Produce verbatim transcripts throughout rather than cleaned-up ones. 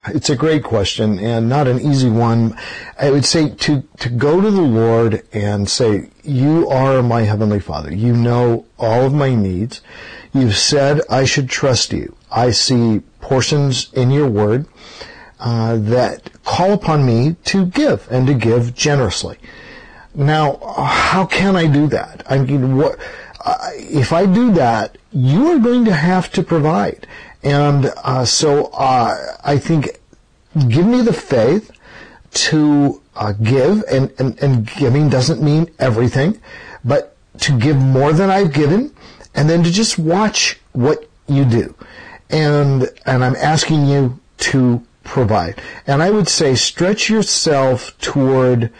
it's a great question and not an easy one. I would say to, to go to the Lord and say, you are my Heavenly Father. You know all of my needs. You've said I should trust you. I see portions in your word uh, that call upon me to give and to give generously. Now, how can I do that? I mean, what, uh, if I do that, you are going to have to provide. And uh, so uh, I think give me the faith to uh, give, and, and, and giving doesn't mean everything, but to give more than I've given, and then to just watch what you do. And and I'm asking you to provide. And I would say stretch yourself toward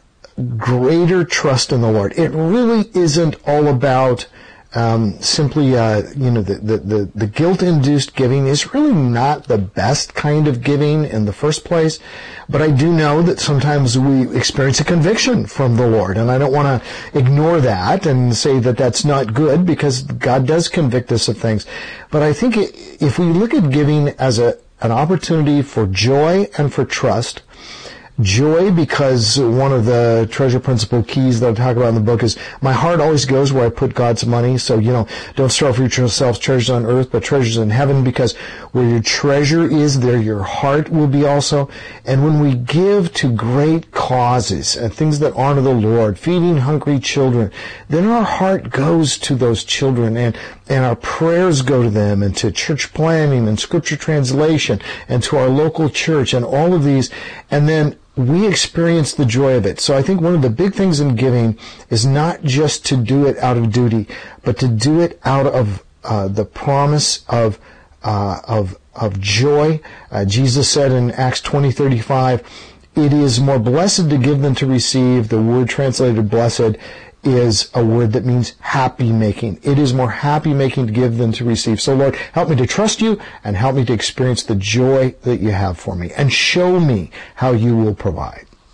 greater trust in the Lord. It really isn't all about um, simply, uh, you know, the, the, the, the guilt-induced giving is really not the best kind of giving in the first place. But I do know that sometimes we experience a conviction from the Lord, and I don't want to ignore that and say that that's not good, because God does convict us of things. But I think if we look at giving as a an opportunity for joy and for trust, joy, because one of the treasure principle keys that I talk about in the book is my heart always goes where I put God's money. So, you know, don't store for yourselves treasures on earth, but treasures in heaven, because where your treasure is, there your heart will be also. And when we give to great causes and things that honor the Lord, feeding hungry children, then our heart goes to those children, and, and our prayers go to them, and to church planning and scripture translation, and to our local church, and all of these. And then we experience the joy of it. So I think one of the big things in giving is not just to do it out of duty, but to do it out of uh, the promise of uh, of of joy. Uh, Jesus said in Acts twenty thirty-five, "It is more blessed to give than to receive." The word translated blessed is a word that means happy making. It is more happy making to give than to receive. So Lord, help me to trust you, and help me to experience the joy that you have for me, and show me how you will provide.